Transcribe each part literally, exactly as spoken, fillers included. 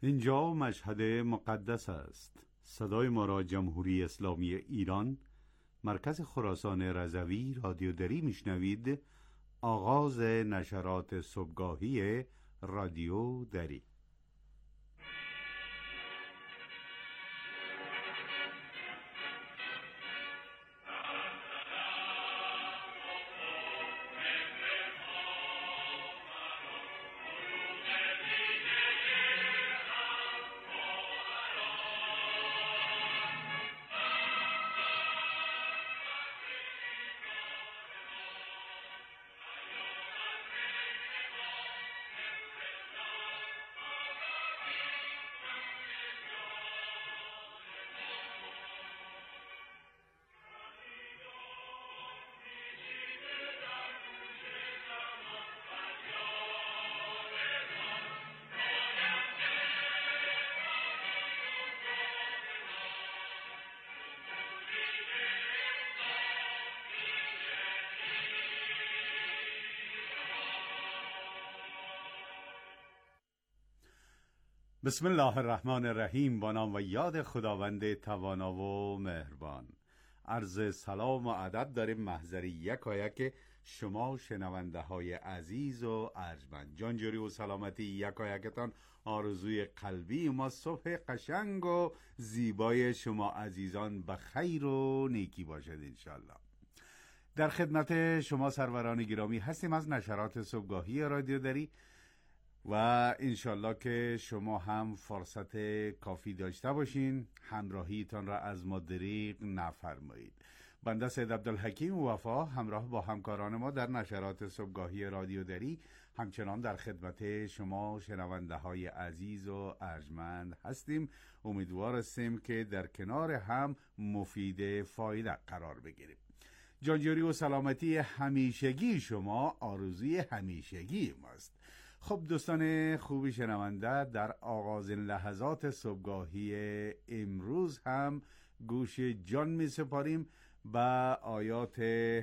اینجا مشهد مقدس است. صدای ما را جمهوری اسلامی ایران، مرکز خراسان رضوی رادیو دری میشنوید. آغاز نشرات صبحگاهی رادیو دری. بسم الله الرحمن الرحیم. با نام و یاد خداوند توانا و مهربان. عرض سلام و ادب داریم محضر یکایک شما شنونده های عزیز و ارجمند. جانجوری و سلامتی یکایکتان آرزوی قلبی ما. صبح قشنگ و زیبای شما عزیزان به خیر و نیکی باشد انشالله. در خدمت شما سروران گرامی هستیم از نشرات صبحگاهی رادیو دری و انشالله که شما هم فرصت کافی داشته باشین، همراهیتان را از ما دریغ نفرمایید. بنده سید عبدالحکیم وفا همراه با همکاران ما در نشرات صبحگاهی رادیو دری همچنان در خدمت شما شنونده های عزیز و ارجمند هستیم. امیدوار هستیم که در کنار هم مفید فایده قرار بگیریم. جانجوری و سلامتی همیشگی شما آرزوی همیشگی ماست. خب دوستان خوبی شنونده، در آغاز لحظات صبحگاهی امروز هم گوش جان می سپاریم به آیات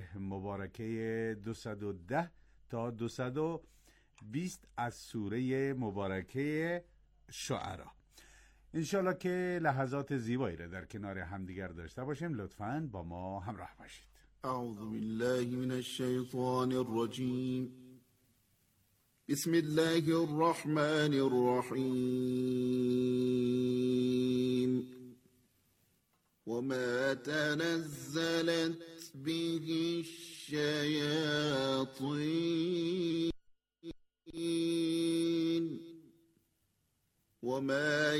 مبارکه دویست و ده تا دویست و بیست از سوره مبارکه شعرا. انشالله که لحظات زیبایی را در کنار همدیگر داشته باشیم. لطفاً با ما همراه باشید. اعوذ بالله من الشیطان الرجیم. بسم الله الرحمن الرحیم. وما تنزلت به الشیاطین وما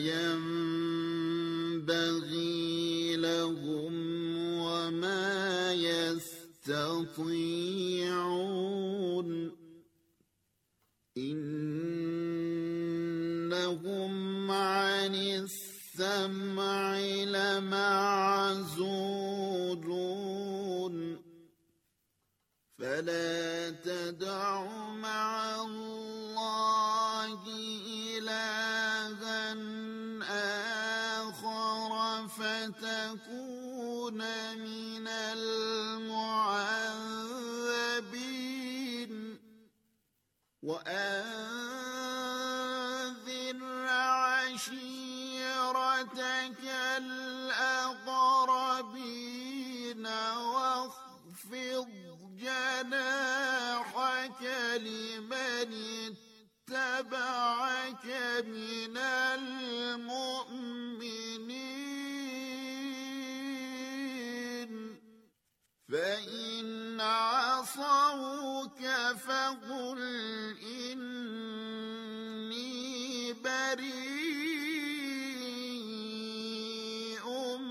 ينبغي لهم وما يستطيعون إنهم عن السمع لمعزولون فلا تدع مع الله إلها آخر فتكون من المعذبين وأنذر عشيرتك الأقربين واخفض جناحك لمن اتبعك من المؤمنين فإن عصوك فقل إني بريء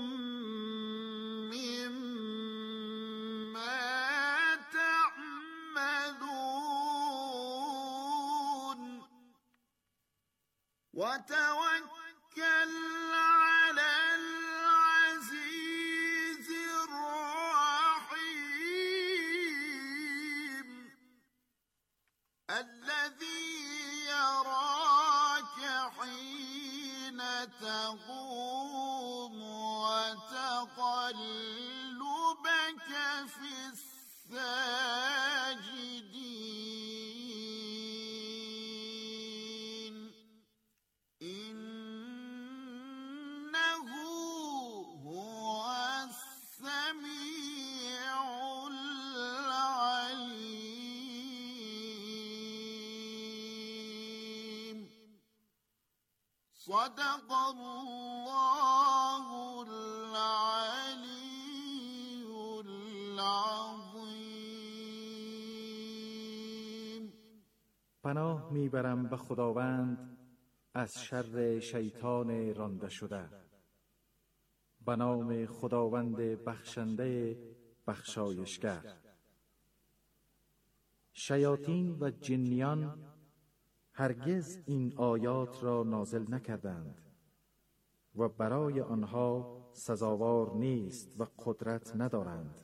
مما تعملون وتوكل على العزيز الرحيم الذي يراك حين تقوم وتقلبك في الساجدين إن صدق الله العلی العظیم. پناه میبرم به خداوند از شر شیطان رانده شده. به نام خداوند بخشنده بخشایشگر. شیاطین و جنیان هرگز این آیات را نازل نکردند و برای آنها سزاوار نیست و قدرت ندارند.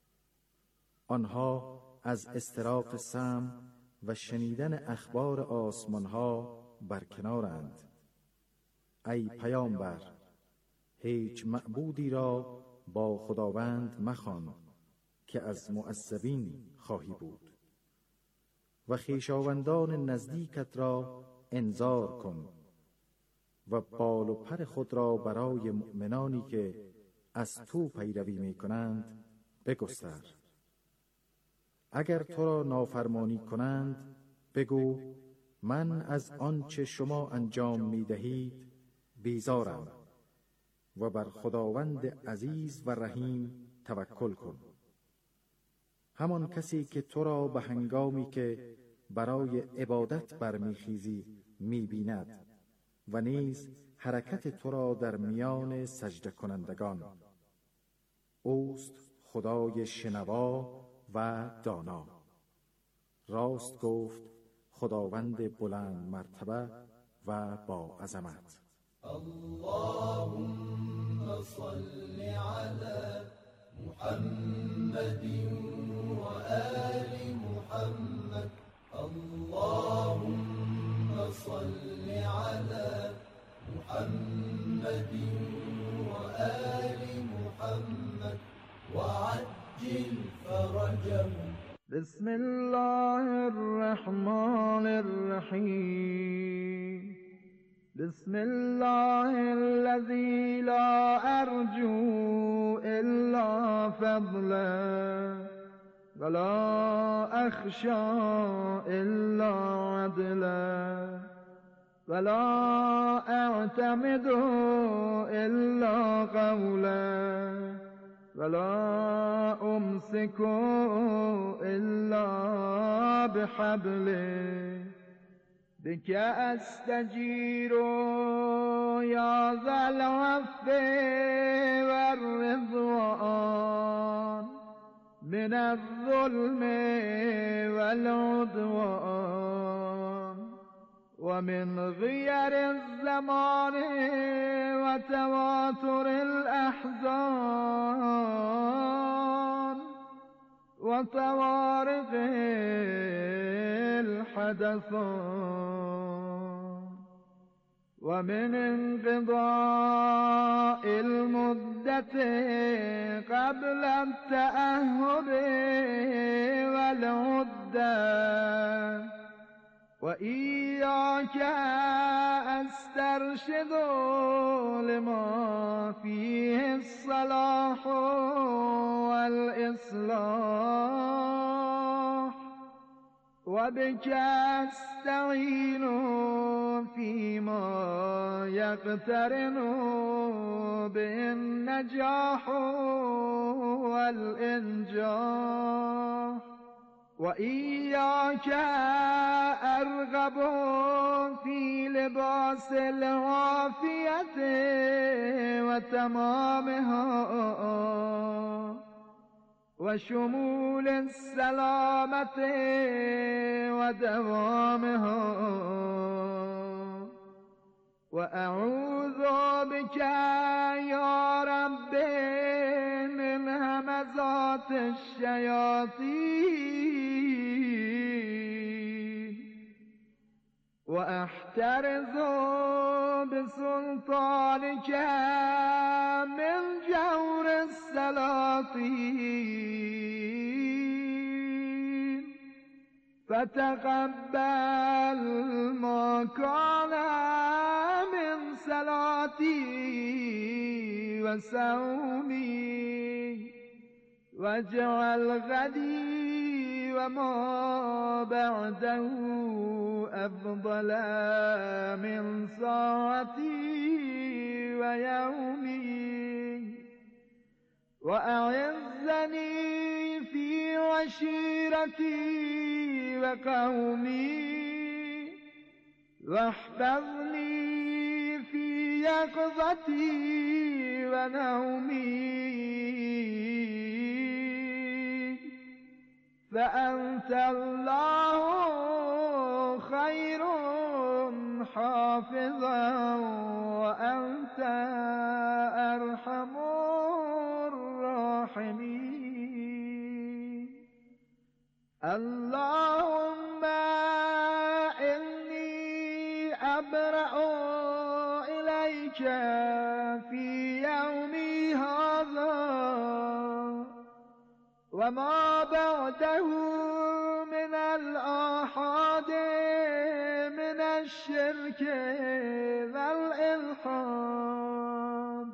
آنها از استراق سمع و شنیدن اخبار آسمانها برکنارند. ای پیامبر، هیچ معبودی را با خداوند مخوان که از معذبین خواهی بود و خویشاوندان نزدیکت را انذار کن و بال و پر خود را برای مؤمنانی که از تو پیروی می کنند بگستر. اگر تو را نافرمانی کنند بگو من از آنچه شما انجام می دهید بیزارم و بر خداوند عزیز و رحیم توکل کن. همان کسی که تو را به هنگامی که برای عبادت برمیخیزی میبیند و نیز حرکت تو را در میان سجده کنندگان. اوست خدای شنوا و دانا. راست گفت خداوند بلند مرتبه و با عظمت. اللهم صل على محمد وآل محمد. اللهم صل على محمد وآل محمد وعجل فرجهم. بسم الله الرحمن الرحیم. بسم الله الذي لا أرجو إلا فضله ولا أخشى إلا عدله ولا أعتمد إلا قوله ولا أمسك إلا بحبله بك أستجير يا ذا العفو والرضوان من الظلم والعدوان ومن غير الزمان وتواتر الأحزان وطوارق الحدثان ومن انقضاء المدة قبل التأهب والعدة وإياك أسترشد لما فيه الصلاح والإصلاح وبك أستعين فيما يقترن به النجاح والإنجاح وإياك أرغب في لباس العافية وتمامها وشمول السلامة ودوامها وأعوذ بك يا رب من همزات الشياطين وأحترز بسلطانك من جور السلاطين فتقبل ما كان من صلاتي وصومي واجعل غدي وما بعده أفضل من ساعتي ويومي وأعزني في عشيرتي وقومي واحفظني في يقظتي ونومي فأنت الله خير حافظا وأنت أرحم الراحمين. اللهم إني أبرأ إليك في يومي هذا وما بعده من الآحاد من الشرك والإلحاد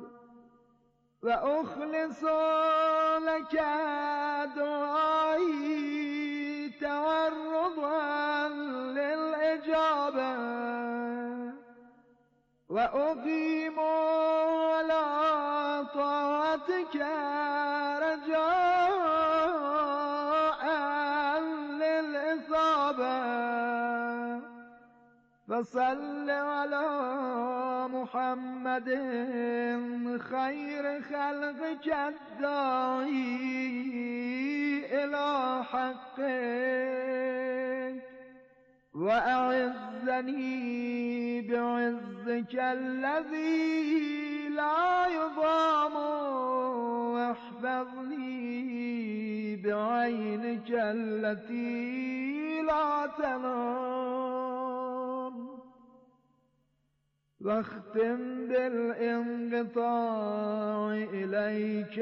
وأخلص لك دعائي تورضا للإجابة وأقيم على طاعتك رجاء للإصابة فصل على محمد خير خلقك الداعي إلى حقك وأعزني بعزك الذي لا يضام واحفظني بعينك التي لا تنام واختم بالانقطاع إليك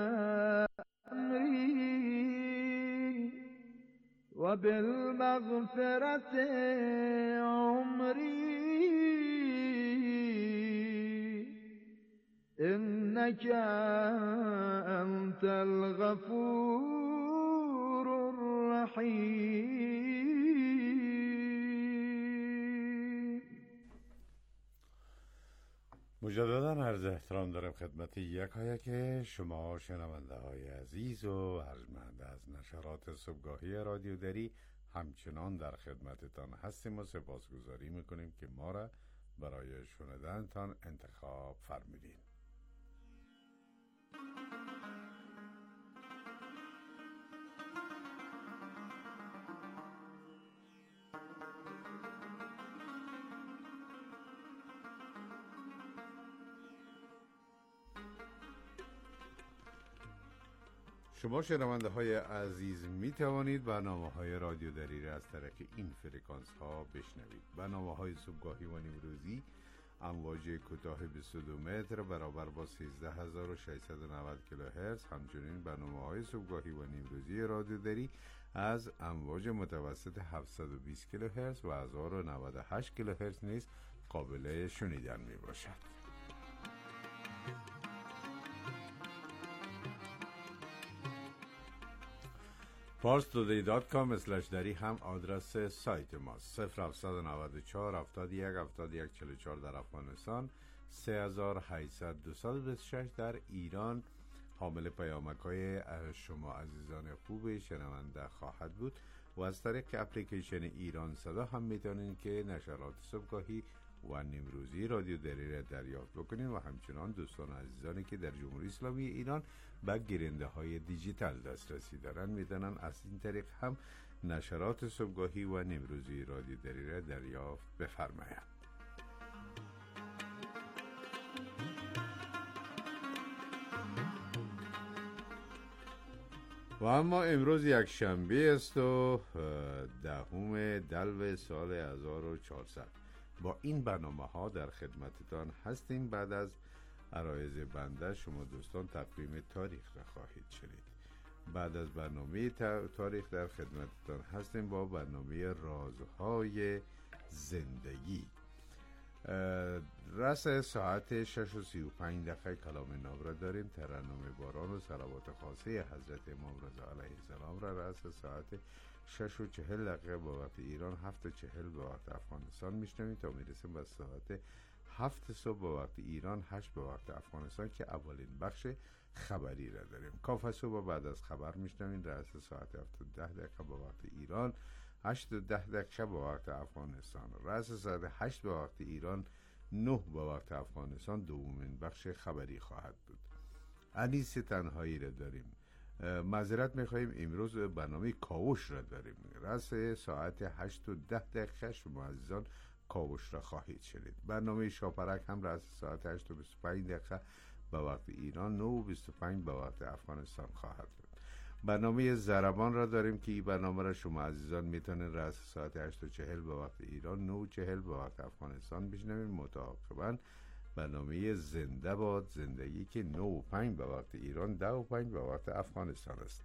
أمري وبالمغفرة عمري إنك أنت الغفور الرحيم. مجددا عرض احترام دارم خدمت یکایک شما شنونده های عزیز و ارجمند از نشرات صبحگاهی رادیو دری. همچنان در خدمتتان هستیم و سپاسگزاری میکنیم که ما را برای شنیدنتان انتخاب فرمودین. شما شنونده های عزیز می توانید برنامه های رادیو دری را از طریق این فرکانس ها بشنوید. برنامه های صبحگاهی و نیمروزی امواج کوتاه بیست و دو متر برابر با سیزده هزار و ششصد و نود کیلوهرتز. همچنین برنامه های صبحگاهی و نیمروزی رادیو دری از امواج متوسط هفتصد و بیست کیلوهرتز و هزار و نود و هشت کیلوهرتز نیز قابل شنیدن می باشد. پارس تودی دات کام اسلش دری هم آدرس سایت ماست. صفر هفتصد و نود و چهار هفتاد و یک هفتاد و یک چهل و چهار در افغانستان، سه هزار و هشتصد دویست و بیست و شش در ایران حامل پیامک های شما عزیزان خوب شنونده خواهد بود و از طریق اپلیکیشن ایران صدا هم میتونید که نشرات صبحگاهی و نیمروزی رادیو دری را دریافت بکنید و همچنان دوستان عزیزانی که در جمهوری اسلامی ایران به گیرنده های دیجیتال دسترسی دارند میتونن از این طریق هم نشرات صبحگاهی و نیمروزی رادیو دری را دریافت بفرمایند. و اما امروز یک شنبه است و دهم دلو سال هزار و چهارصد. با این برنامه ها در خدمتتان هستیم. بعد از عرایض بنده شما دوستان تقویم تاریخ را خواهید شنید. بعد از برنامه تاریخ در خدمتتان هستیم با برنامه رازهای زندگی. رس ساعت شش و سی و پنج دقیقه کلام ناب را داریم. ترنم باران و صلوات خاصه حضرت امام رضا علیه السلام را رس ساعت شش و چهل دقیقه به وقت ایران، هفت و چهل به وقت افغانستان میشنوید تا میرسیم به ساعت هفت صبح به وقت ایران، هشت به وقت افغانستان که اولین بخش خبری را داریم. کافه صبح بعد از خبر میشنوید رأس ساعت هفت و ده دقیقه به وقت ایران، هشت و ده دقیقه به وقت افغانستان. رأس ساعت هشت به وقت ایران، نه به وقت افغانستان دومین بخش خبری خواهد بود. انیس تنهایی را داریم. معذرت میخواییم امروز برنامه کاوش را داریم. رأس ساعت هشت و ده دقیقه شما عزیزان کاوش را خواهید شنید. برنامه شاپرک هم رأس ساعت هشت و بیست و پنج دقیقه به وقت ایران، نه و بیست و پنج به وقت افغانستان خواهد بود. برنامه ضربان را داریم که این برنامه را شما عزیزان میتونید رأس ساعت هشت و چهل به وقت ایران، نه و چهل به وقت افغانستان بشنوید. متعاقباً برنامه زنده باد زندگی که نه و پنج به وقت ایران، ده و پنج به وقت افغانستان است.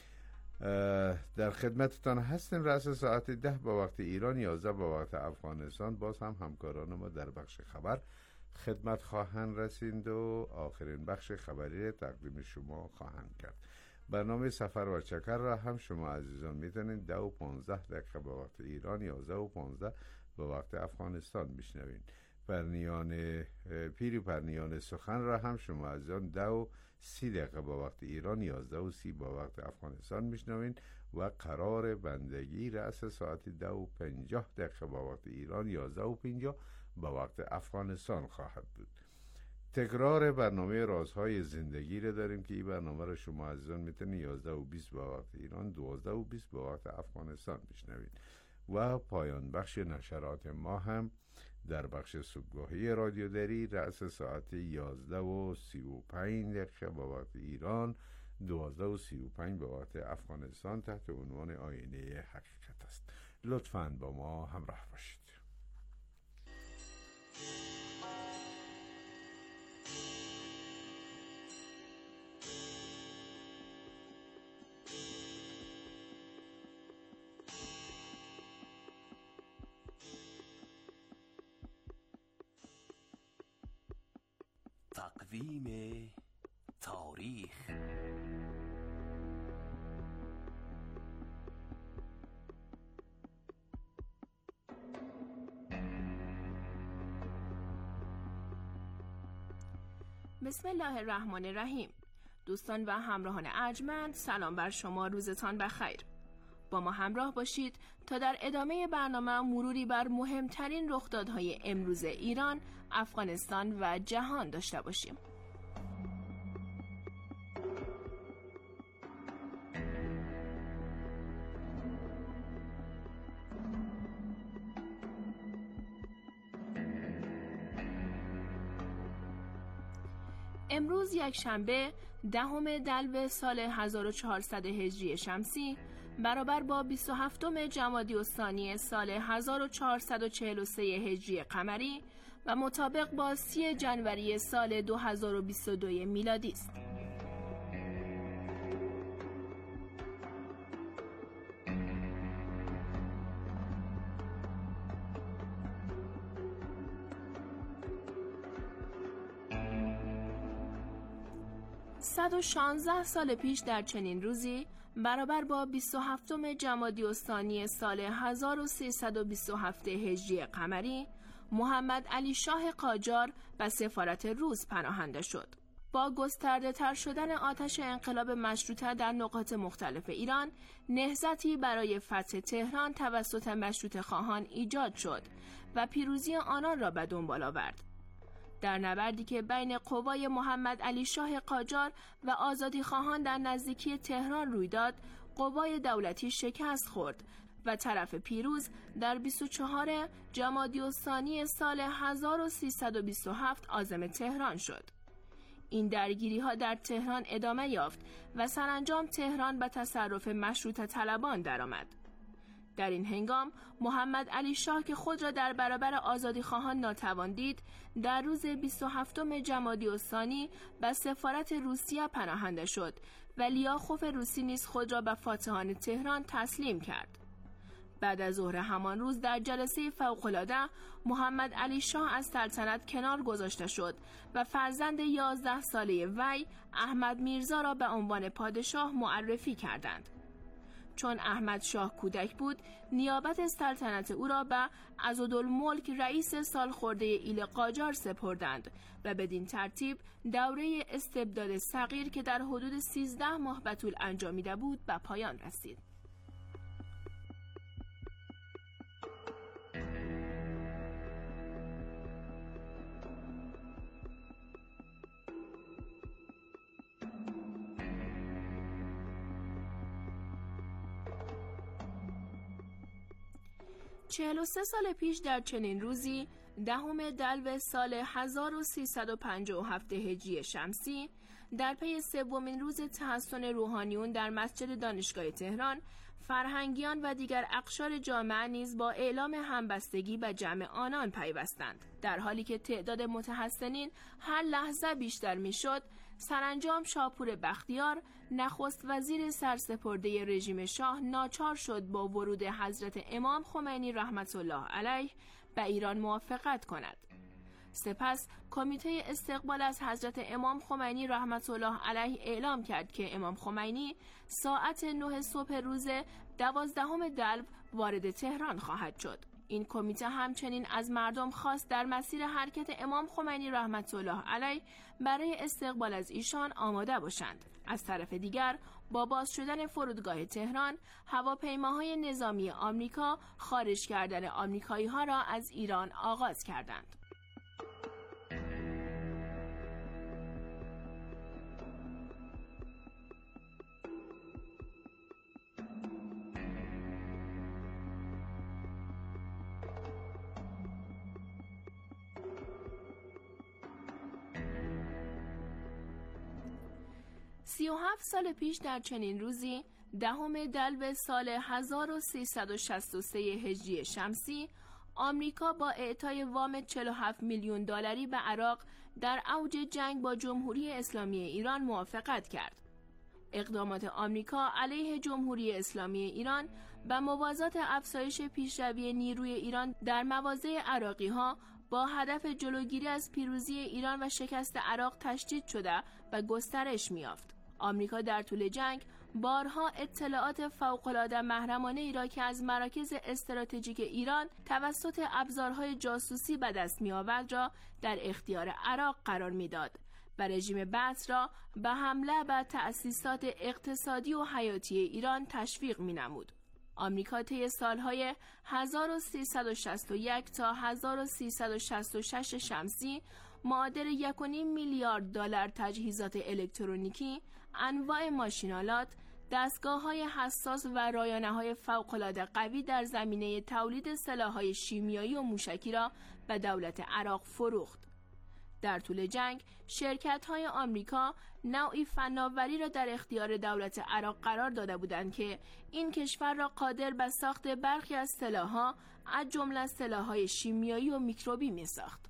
در خدمتتان هستیم. رأس ساعت ده به وقت ایران، یازده به وقت افغانستان. باز هم همکاران ما در بخش خبر خدمت خواهند رسید و آخرین بخش خبری تقدیم شما خواهند کرد. برنامه سفر و چکر را هم شما عزیزان میتونید ده و پانزده دقیقه به وقت ایران، یازده و پانزده به وقت افغانستان بشنوید. پرنیان پیری پرنیان سخن را هم شما عزیزان ده و سی دقیقه به وقت ایران، یازده و سی به وقت افغانستان میشنوین. و قرار بندگی رأس ساعت ده و پنجاه دقیقه به وقت ایران، یازده و پنجاه به وقت افغانستان خواهد بود. تکرار برنامه رازهای زندگی را داریم که این برنامه را شما عزیزان میتونید یازده و بیست به وقت ایران، دوازده و بیست به وقت افغانستان بشنوید. و پایان بخش نشرات ما هم در بخش صبحگاهی رادیو دری رأس ساعت یازده و سی و پنج دقیقه به وقت ایران، دوازده و سی و پنج به وقت افغانستان تحت عنوان آینه حقیقت است. لطفاً با ما همراه باشید. تقویم تاریخ. بسم الله الرحمن الرحیم. دوستان و همراهان ارجمند، سلام بر شما، روزتان بخیر. با ما همراه باشید تا در ادامه برنامه مروری بر مهمترین رخدادهای امروز ایران، افغانستان و جهان داشته باشیم. امروز یک شنبه دهم دلو سال هزار و چهارصد هجری شمسی برابر با بیست و هفتم جمادی الثانی سال هزار و چهارصد و چهل و سه هجری قمری و مطابق با سی جنوری سال دو هزار و بیست و دو میلادی است. صد و شانزده سال پیش در چنین روزی برابر با بیست و هفتم جمادی الثانی سال هزار و سیصد و بیست و هفت هجری قمری محمد علی شاه قاجار به سفارت روس پناهنده شد. با گسترده تر شدن آتش انقلاب مشروطه در نقاط مختلف ایران، نهضتی برای فتح تهران توسط مشروطه خواهان ایجاد شد و پیروزی آنان را به دنبال آورد. در نبردی که بین قوای محمد علی شاه قاجار و آزادی خواهان در نزدیکی تهران روی داد، قوای دولتی شکست خورد و طرف پیروز در بیست و چهارم جمادی الثانی سال هزار و سیصد و بیست و هفت عازم تهران شد. این درگیری ها در تهران ادامه یافت و سرانجام تهران به تصرف مشروطه طلبان درآمد. در این هنگام محمد علی شاه که خود را در برابر آزادی خواهان ناتوان دید، در روز بیست و هفتم جمادی الثانی به سفارت روسیه پناهنده شد و لیاخوف روسی نیز خود را به فاتحان تهران تسلیم کرد. بعد از ظهر همان روز در جلسه فوق‌العاده محمد علی شاه از سلطنت کنار گذاشته شد و فرزند یازده ساله وی احمد میرزا را به عنوان پادشاه معرفی کردند. چون احمد شاه کودک بود، نیابت سلطنت او را به عضدالملک رئیس سالخورده ایل قاجار سپردند و بدین ترتیب دوره استبداد صغیر که در حدود سیزده ماه به طول انجامیده بود به پایان رسید. چهل و سه سال پیش در چنین روزی، دهم دلو سال هزار و سیصد و پنجاه و هفت هجری شمسی، در پی سومین روز تحسن روحانیون در مسجد دانشگاه تهران، فرهنگیان و دیگر اقشار جامعه نیز با اعلام همبستگی به جمع آنان پیوستند. در حالی که تعداد متحسنین هر لحظه بیشتر میشد، سرانجام شاپور بختیار، نخست وزیر سرسپرده رژیم شاه، ناچار شد با ورود حضرت امام خمینی رحمت الله علیه به ایران موافقت کند. سپس کمیته استقبال از حضرت امام خمینی رحمت الله علیه اعلام کرد که امام خمینی ساعت نه صبح روز دوازدهم دلو وارد تهران خواهد شد. این کمیته همچنین از مردم خواست در مسیر حرکت امام خمینی رحمت الله علیه برای استقبال از ایشان آماده باشند. از طرف دیگر با باز شدن فرودگاه تهران، هواپیماهای نظامی آمریکا خارج کردن آمریکایی ها را از ایران آغاز کردند. سی و هفت سال پیش در چنین روزی، دهم دلو سال هزار و سیصد و شصت و سه هجری شمسی، آمریکا با اعطای وام چهل و هفت میلیون دلاری به عراق در اوج جنگ با جمهوری اسلامی ایران موافقت کرد. اقدامات آمریکا علیه جمهوری اسلامی ایران به موازات افزایش پیشروی نیروی ایران در مواضع عراقی ها با هدف جلوگیری از پیروزی ایران و شکست عراق تشدید شده و گسترش می‌یافت. آمریکا در طول جنگ بارها اطلاعات فوق‌العاده محرمانه ای را که از مراکز استراتژیک ایران توسط ابزارهای جاسوسی به دست می‌آورد را در اختیار عراق قرار می‌داد و رژیم بعث را به حمله به تأسیسات اقتصادی و حیاتی ایران تشویق می‌نمود. آمریکا طی سالهای هزار و سیصد و شصت و یک تا هزار و سیصد و شصت و شش شمسی معادل یک و نیم میلیارد دلار تجهیزات الکترونیکی، انواع ماشینالات، دستگاه‌های حساس و رایانه‌های فوق‌العاده قوی در زمینه تولید سلاح‌های شیمیایی و موشکی را به دولت عراق فروخت. در طول جنگ، شرکت‌های آمریکا نوعی فناوری را در اختیار دولت عراق قرار داده بودند که این کشور را قادر به ساخت برخی از سلاح‌ها، از جمله سلاح‌های شیمیایی و میکروبی می‌ساخت.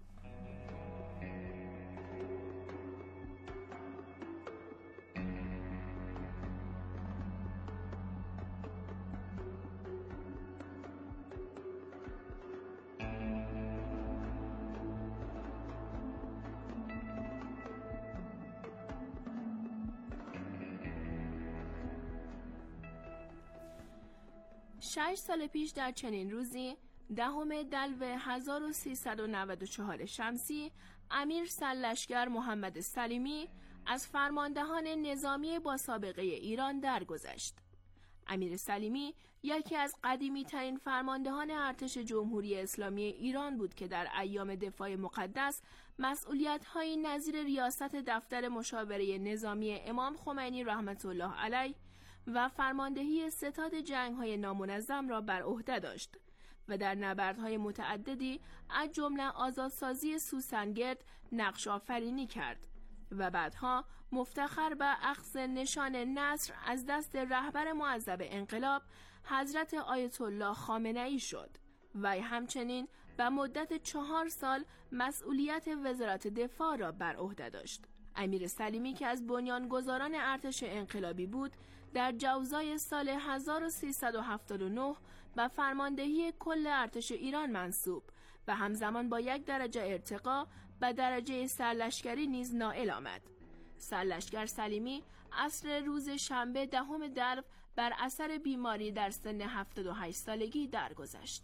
شش سال پیش در چنین روزی، دهم دلو هزار و سیصد و نود و چهار شمسی، امیر سرلشکر محمد سلیمی از فرماندهان نظامی با سابقه ایران درگذشت. امیر سلیمی یکی از قدیمی ترین فرماندهان ارتش جمهوری اسلامی ایران بود که در ایام دفاع مقدس مسئولیت‌هایی نظیر ریاست دفتر مشاوره نظامی امام خمینی رحمت الله علیه و فرماندهی ستاد جنگ‌های نامنظم را بر عهده داشت و در نبردهای متعددی از جمله آزادسازی سوسنگرد نقش آفرینی کرد و بعدها مفتخر به اخذ نشان نصر از دست رهبر معظم انقلاب حضرت آیت الله خامنه‌ای شد و همچنین به مدت چهار سال مسئولیت وزارت دفاع را بر عهده داشت. امیر سلیمی که از بنیانگذاران ارتش انقلابی بود، در جوزای سال هزار و سیصد و هفتاد و نه به فرماندهی کل ارتش ایران منصوب و همزمان با یک درجه ارتقا به درجه سرلشکری نیز نائل آمد. سرلشکر سلیمی عصر روز شنبه دهم دلو بر اثر بیماری در سن هفتاد و هشت سالگی درگذشت.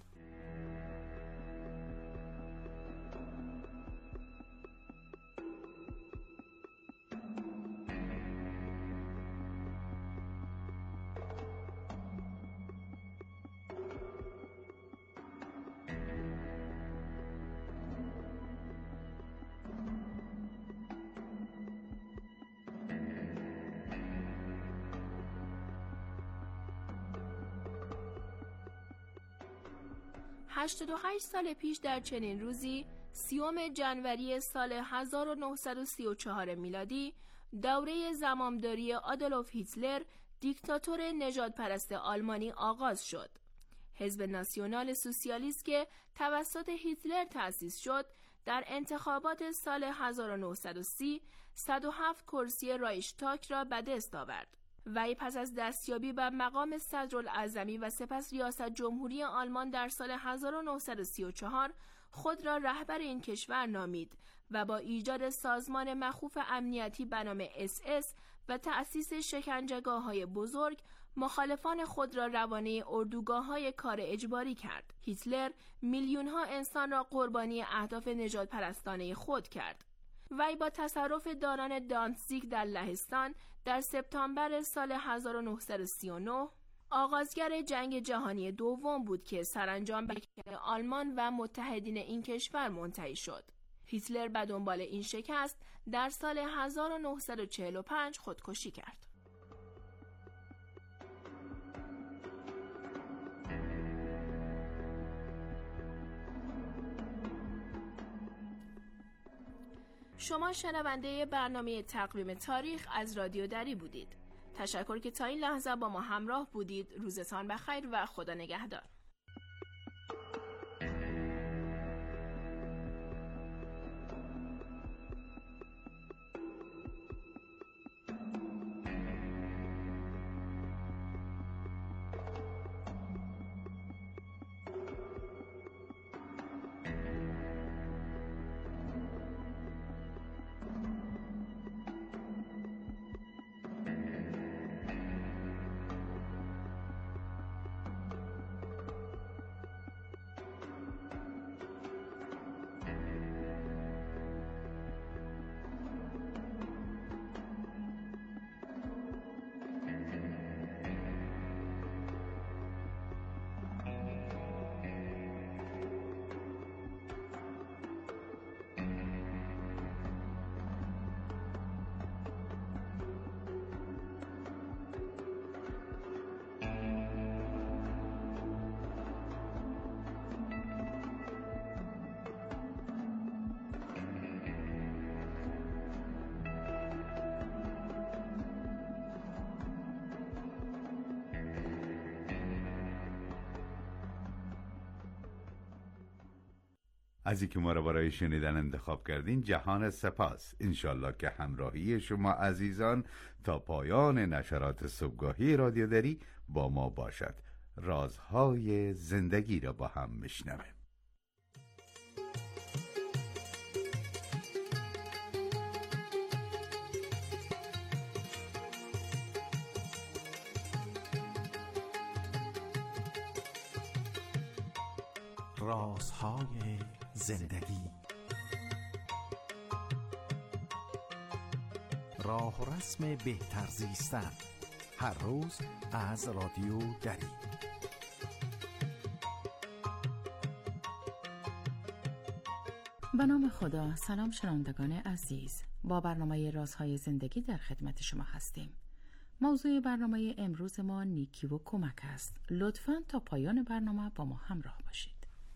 هشتاد و هشت سال پیش در چنین روزی، سیوم جنوری سال هزار و نهصد و سی و چهار میلادی، دوره زمامداری آدولف هیتلر، دیکتاتور نژادپرست آلمانی آغاز شد. حزب ناسیونال سوسیالیست که توسط هیتلر تأسیس شد، در انتخابات سال هزار و نهصد و سی صد و هفت کرسی رایشتاگ را به دست آورد. وی پس از دستیابی به مقام صدراعظمی و سپس ریاست جمهوری آلمان در سال هزار و نهصد و سی و چهار خود را رهبر این کشور نامید و با ایجاد سازمان مخوف امنیتی به نام اس اس و تأسیس شکنجهگاه‌های بزرگ، مخالفان خود را روانه اردوگاه‌های کار اجباری کرد. هیتلر میلیون‌ها انسان را قربانی اهداف نژادپرستانه خود کرد. وی با تصرف داران دانتزیگ در لهستان در سپتامبر سال هزار و نهصد و سی و نه آغازگر جنگ جهانی دوم بود که سرانجام به آلمان و متحدین این کشور منتهی شد. هیتلر به دنبال این شکست در سال هزار و نهصد و چهل و پنج خودکشی کرد. شما شنونده برنامه تقویم تاریخ از رادیو دری بودید. تشکر که تا این لحظه با ما همراه بودید. روزتان بخیر و خدا نگهدار. از اینکه ما را برای شنیدن انتخاب کردین جهان سپاس. انشالله که همراهی شما عزیزان تا پایان نشرات صبحگاهی رادیو دری با ما باشد. رازهای زندگی را با هم میشنویم. رازهای زندگی، راه و رسم بهتر زیستن، هر روز از رادیو دری. به نام خدا. سلام شنوندگان عزیز، با برنامه رازهای زندگی در خدمت شما هستیم. موضوع برنامه امروز ما نیکی و کمک است. لطفاً تا پایان برنامه با ما همراه باشید.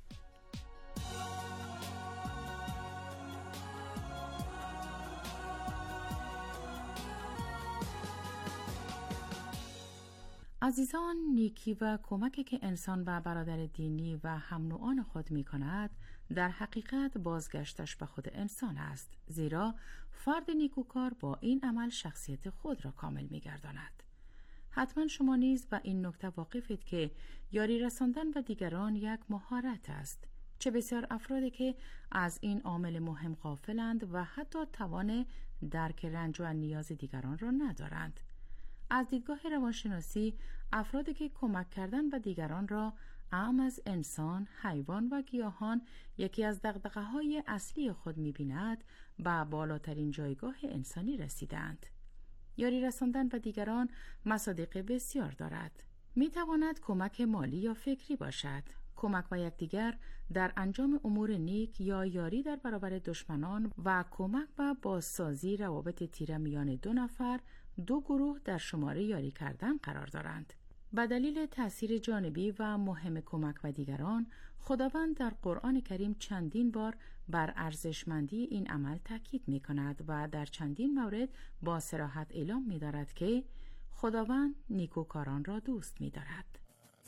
عزیزان، نیکی و کمکی که انسان و برادر دینی و هم نوعان خود می کند در حقیقت بازگشتش به خود انسان است، زیرا فرد نیکوکار با این عمل شخصیت خود را کامل می گرداند. حتما شما نیز به این نکته واقفید که یاری رساندن به دیگران یک مهارت است، چه بسیار افرادی که از این عامل مهم غافلند و حتی توان درک رنج و نیاز دیگران را ندارند. از دیدگاه روانشناسی، افرادی که کمک کردن به دیگران را اعم از انسان، حیوان و گیاهان یکی از دغدغه‌های اصلی خود می‌بیند، به بالاترین جایگاه انسانی رسیدند. یاری رساندن به دیگران مصادیق بسیار دارد. می‌تواند کمک مالی یا فکری باشد، کمک به یکدیگر در انجام امور نیک یا یاری در برابر دشمنان و کمک به بازسازی روابط تیره میان دو نفر، دو گروه در شماره یاری کردن قرار دارند. به دلیل تأثیر جانبی و مهم کمک به دیگران، خداوند در قرآن کریم چندین بار بر ارزشمندی این عمل تاکید می کند و در چندین مورد با صراحت اعلام می دارد که خداوند نیکوکاران را دوست می دارد.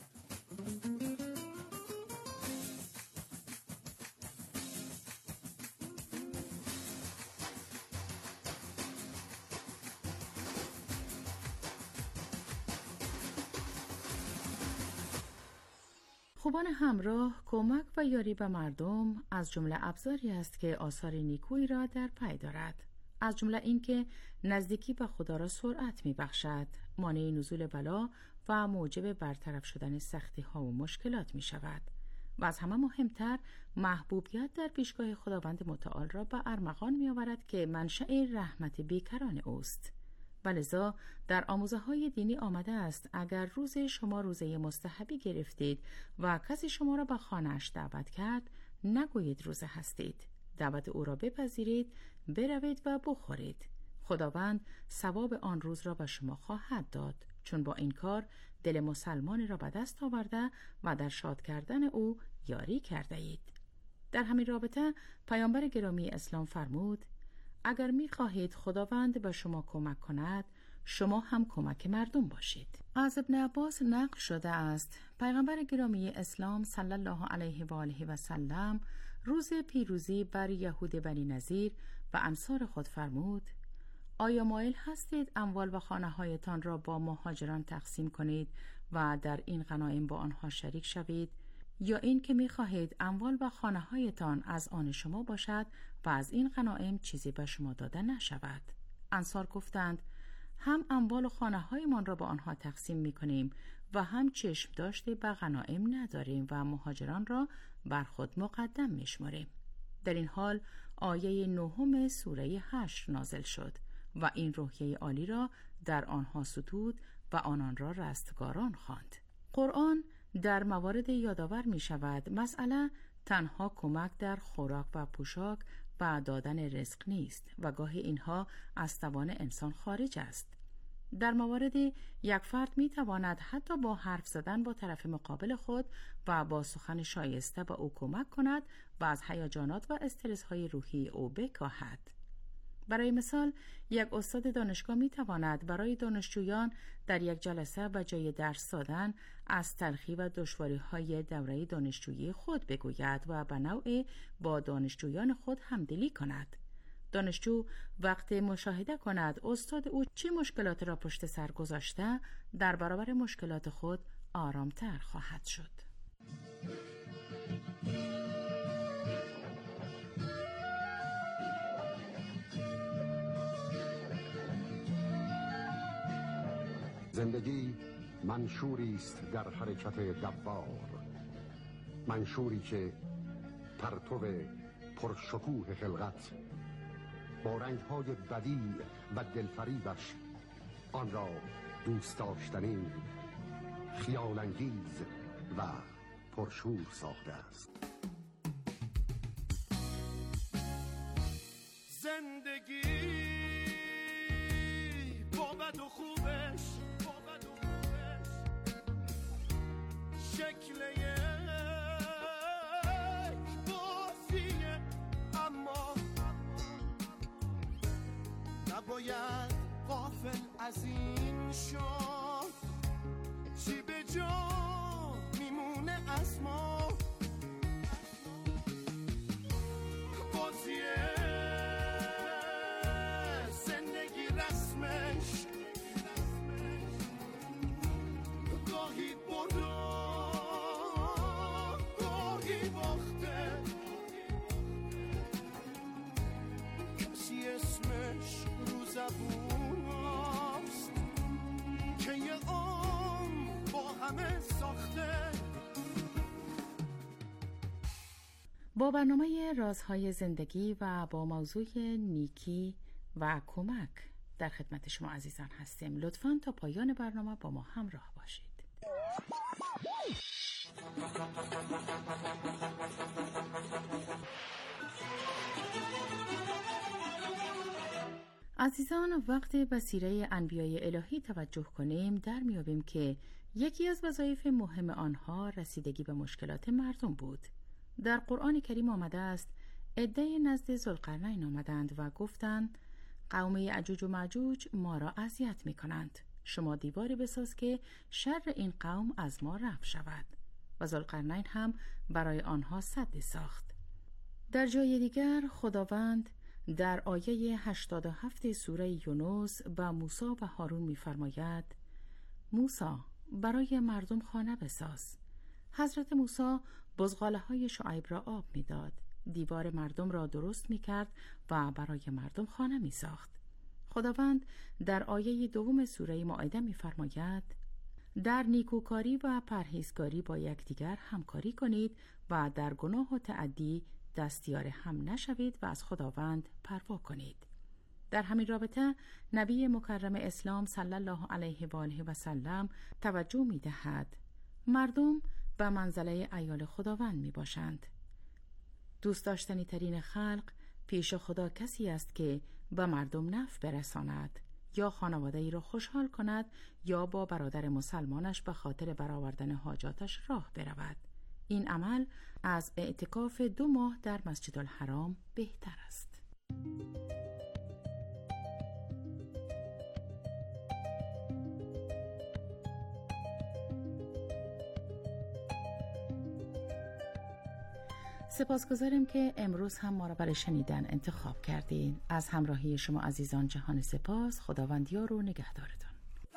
خوبان همراه، کمک و یاری به مردم از جمله ابزاری است که آثار نیکویی را در پی دارد. از جمله این که نزدیکی به خدا را سرعت می بخشد، مانع نزول بلا و موجب برطرف شدن سختی ها و مشکلات می شود و از همه مهمتر محبوبیت در پیشگاه خداوند متعال را به ارمغان می آورد که منشأ رحمت بیکران اوست. ولذا در آموزه های دینی آمده است اگر روز شما روزه مستحبی گرفتید و کسی شما را به خانه‌اش دعوت کرد، نگویید روزه هستید. دعوت او را بپذیرید، بروید و بخورید. خداوند ثواب آن روز را به شما خواهد داد، چون با این کار دل مسلمان را به دست آورده و در شاد کردن او یاری کرده اید. در همین رابطه پیامبر گرامی اسلام فرمود: اگر می خواهید خداوند به شما کمک کند، شما هم کمک مردم باشید. از ابن عباس نقل شده است پیغمبر گرامی اسلام صلی الله علیه و آله و سلم روز پیروزی بر یهود بنی نظیر و انصار خود فرمود: آیا مایل هستید اموال و خانه هایتان را با مهاجران تقسیم کنید و در این غنایم با آنها شریک شوید، یا این که می خواهید اموال و خانه هایتان از آن شما باشد و از این غنایم چیزی به شما داده نشود؟ انصار گفتند: هم اموال و خانه هایمان را با آنها تقسیم می کنیم و هم چشم داشته به غنایم نداریم و مهاجران را بر خود مقدم می شماریم. در این حال آیه نهم سوره حشر نازل شد و این روحیه عالی را در آنها ستود و آنان را رستگاران خواند. قرآن در موارد یادآور می شود مسئله تنها کمک در خوراک و پوشاک و دادن رزق نیست و گاهی اینها از توان انسان خارج است. در موارد یک فرد می تواند حتی با حرف زدن با طرف مقابل خود و با سخن شایسته به او کمک کند و از هیجانات و استرس های روحی او بکاهد. برای مثال، یک استاد دانشگاه می تواند برای دانشجویان در یک جلسه به جای درس دادن از تلخی و دشواری های دوره دانشجویی خود بگوید و به نوعی با دانشجویان خود همدلی کند. دانشجو وقت مشاهده کند استاد او چه مشکلات را پشت سر گذاشته، در برابر مشکلات خود آرامتر خواهد شد. زندگی منشوری است در حرکت دوار، منشوری که پرتو پرشکوه خلقت با رنگ‌های بدیع و دلفریبش آن را دوست داشتنی، خیال‌انگیز و پرشور ساخته است. زندگی با بد و خوبش شکل یک بازیه، اما نباید غافل از این شد چی به جا میمونه از ما. بازیه زندگی رسمش گاهی برو گاهی باخته، کسی اسمش رو زبون هست با برنامه رازهای زندگی و با موضوع نیکی و کمک در خدمت شما عزیزان هستیم. لطفاً تا پایان برنامه با ما همراه باشید. عزیزان، وقتی به سیره انبیای الهی توجه کنیم در میابیم که یکی از وظایف مهم آنها رسیدگی به مشکلات مردم بود. در قرآن کریم آمده است عده‌ای نزد ذوالقرنین آمدند و گفتند قوم یأجوج و مأجوج ما را اذیت می کنند. شما دیواری بساز که شر این قوم از ما رفع شود. و ذوالقرنین هم برای آنها سد ساخت. در جای دیگر خداوند در آیه هشتاد و هفت سوره یونس به موسی و هارون می‌فرماید موسی برای مردم خانه بساز. حضرت موسی بزغاله‌های شعیب را آب می‌داد، دیوار مردم را درست می‌کرد و برای مردم خانه می‌ساخت. خداوند در آیه دوم سوره مائده می‌فرماید در نیکوکاری و پرهیزکاری با یکدیگر همکاری کنید و در گناه و تعدی دستیار هم نشوید و از خداوند پروا کنید. در همین رابطه نبی مکرم اسلام صلی الله علیه و آله و سلم توجه می دهد مردم به منزله عیال خداوند می باشند. دوست داشتنی ترین خلق پیش خدا کسی است که به مردم نفع برساند، یا خانواده ای را خوشحال کند یا با برادر مسلمانش به خاطر برآوردن حاجاتش راه برود. این عمل از اعتکاف دو ماه در مسجد الحرام بهتر است. سپاسگزاریم که امروز هم ما را برای شنیدن انتخاب کردین. از همراهی شما عزیزان جهان سپاس. خداوند یار و نگهدارتان.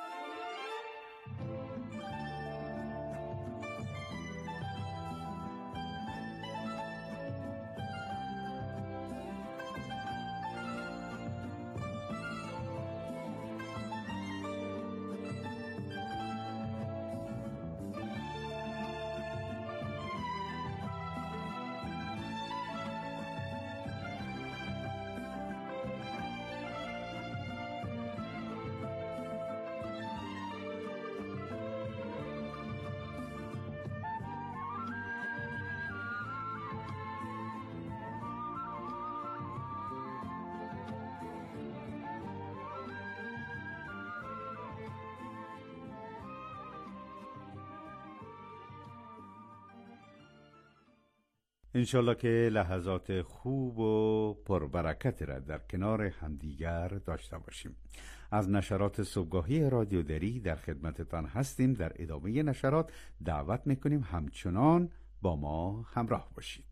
انشالله که لحظات خوب و پربرکت را در کنار همدیگر داشته باشیم. از نشرات صبحگاهی رادیو دری در خدمتتان هستیم. در ادامه نشرات دعوت میکنیم همچنان با ما همراه باشید.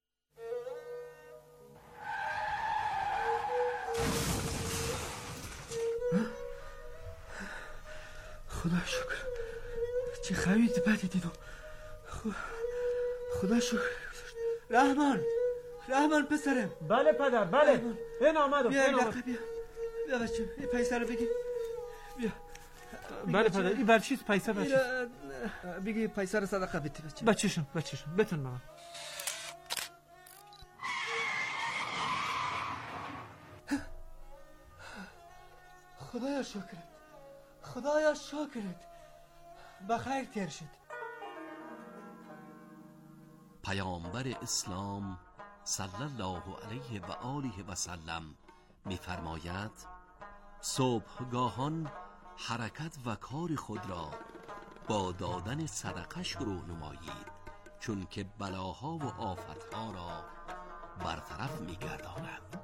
خدا شکر، چه خرید بدی دیدم. خدا شکر. رحمان، رحمان پسرم. بله پدر، بله. این آمدم. بیا بیا بیا. بیا بچه، این پیسه رو بگی. بیا. بله پدر، این بر چیز پیسه بچه؟ بگی پیسه رو صدقه بدی بچه. بچه‌شون، بچه‌شون. بتون بابا. خدایا شکرت. خدایا شکرت. بخیر تیر شد. پیامبر اسلام صلی الله علیه و آله و سلم می‌فرماید صبحگاهان حرکت و کار خود را با دادن صدقه شروع نمایید، چون که بلاها و آفتها را برطرف می‌گرداند.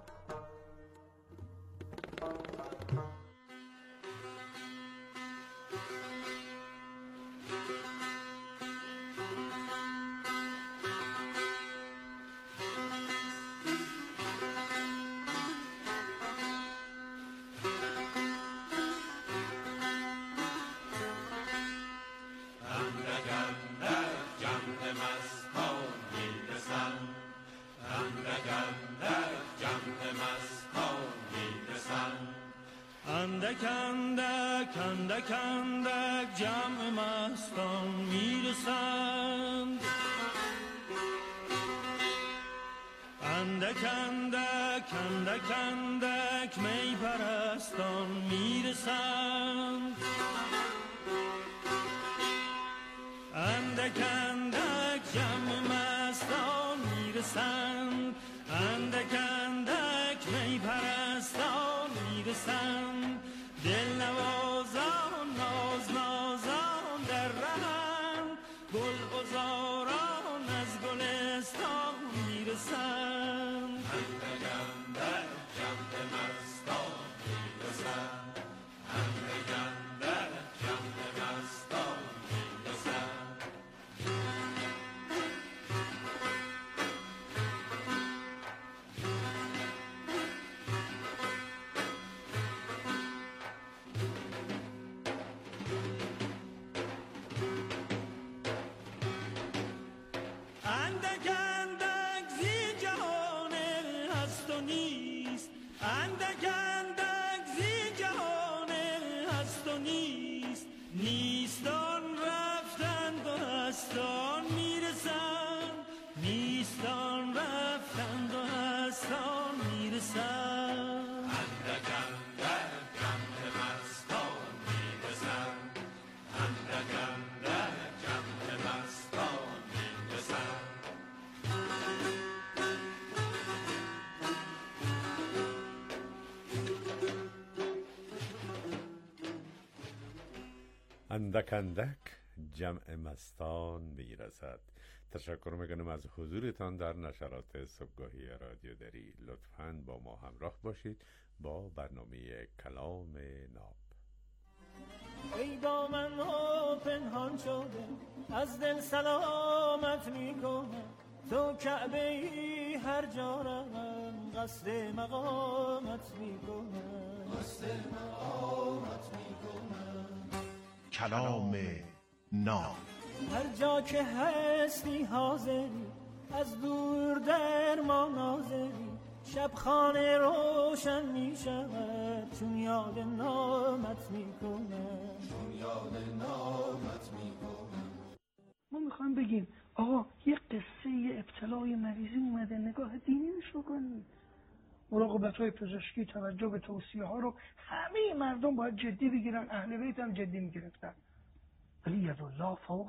اندک اندک اندک اندک جمع مستان میرسند، اندک اندک اندک اندک می پرستان میرسند، اندک اندک جمع مستان میرسند، اندک اندک می پرستان میرسند، دل نوازان ناز نازان در رهند، گل عذاران از گلستان میرسند، اندک اندک جمع مستان میرسند، اندک اندک جمع مستان میرسند. اندک اندک زی جهان هست و نیست، اندک اندک زی جهان هست و نیست، نیستان رفتند و هستان میرسند، نیستان رفتند و هستان میرسند، اندک اندک جمع مستان میرسند، اندک اندک جمع مستان میرسند. اندک اندک جمع مستان میرسد. تشکر میکنم از حضورتان در نشرات صبحگاهی رادیو دری. لطفاً با ما همراه باشید با برنامه کلام ناب. ای با من ها پنهان شده از دل سلامت میکنم، تو کعبه ای هر جا روم قصد مقامت میکنم، قصد مقامت میکنم. کلام ناب. هر جا که هستی حاضری، از دور در ما ناظری، شب خانه روشن می شود چون یاد نامت می کنم، چون یاد نامت می کنم. ما میخوایم بگیم آقا یه قصه یه ابتلای مریضی اومده، نگاه دینی نشو کنید، مراقبت های پزشکی، توجه به توصیه ها رو همه مردم باید جدی بگیرن، اهل بیت هم جدی میگرفتن، ولی یدالله فوق